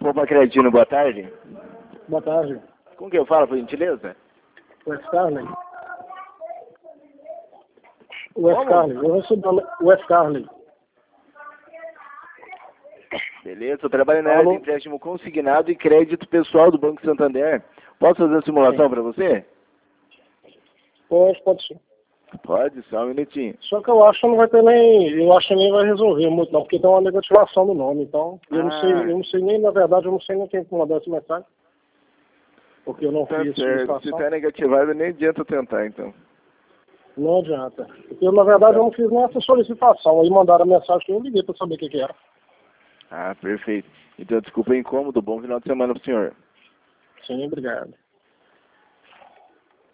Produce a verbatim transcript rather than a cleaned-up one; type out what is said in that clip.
Poupa Creditino, boa tarde. Boa tarde. Com quem eu falo, por gentileza? Wes Carley. Wes Carley. Eu recebi o Wes Carley. Beleza, eu trabalho na área de empréstimo consignado e crédito pessoal do Banco Santander. Posso fazer a simulação para você? Pode, pode sim. Pode, só um minutinho. Só que eu acho que não vai ter nem. Eu acho que nem vai resolver muito, não, porque tem uma negativação do nome, então. Eu ah. não sei, eu não sei nem, na verdade, eu não sei nem quem mandou essa mensagem. Porque eu não tá fiz certo. Se tá negativado, nem adianta tentar, então. Não adianta. Porque, na verdade, eu não fiz nem essa solicitação. Aí mandaram a mensagem que eu liguei para saber o que, que era. Ah, perfeito. Então, desculpa o incômodo. Bom final de semana pro senhor. Sim, obrigado.